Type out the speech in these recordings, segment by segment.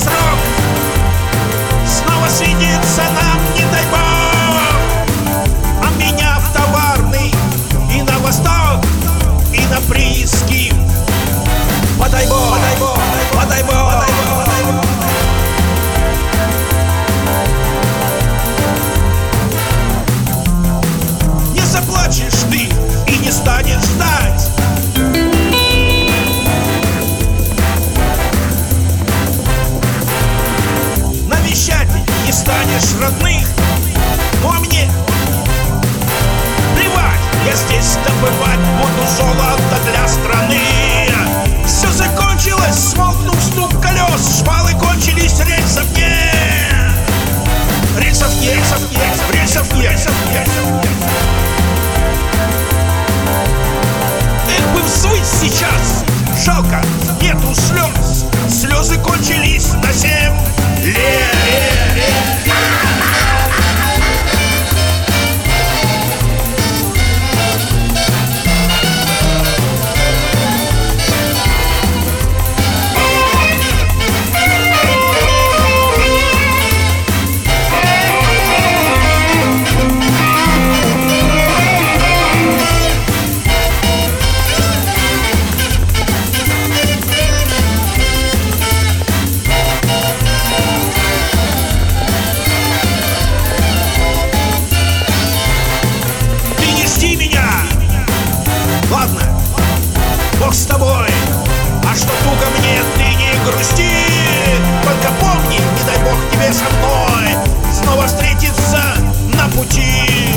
срок снова свидится нам, не дай бог. А меня в Товарный и на восток, и на прииски. Подай бог, подай бог, подай бог, подай бог, подай бог. Не заплачешь ты и не станешь ждать. Навещать не станешь родных. Ну а мне плевать, я здесь добывать буду золото для страны. Все закончилось, смолкнул стук колес, шпалы кончились, рельсов нет. Рельсов нет, рельсов нет, рельсов нет, рельсов нет. Эх бы взвыть сейчас, жалко, нету слез. Слезы кончились на 7 лет. Ладно, Бог с тобой, а что туго мне, ты не грусти. Только помни, не дай Бог тебе со мной снова встретиться на пути.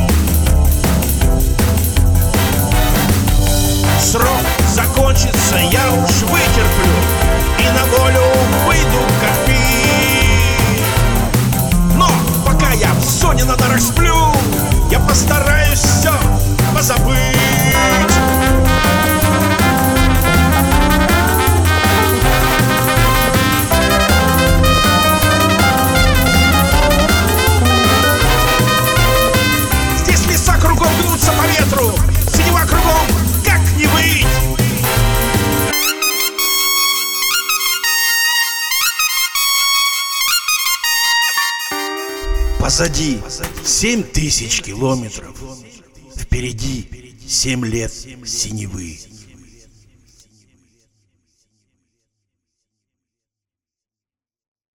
Срок закончится, я уж вытерплю и на волю выйду как пить. Но пока я в зоне на нарах сплю, я постараюсь все позабыть. Здесь леса кругом гнутся по ветру, синева кругом, как не быть. Позади 7000 километров, впереди 7 лет синевы.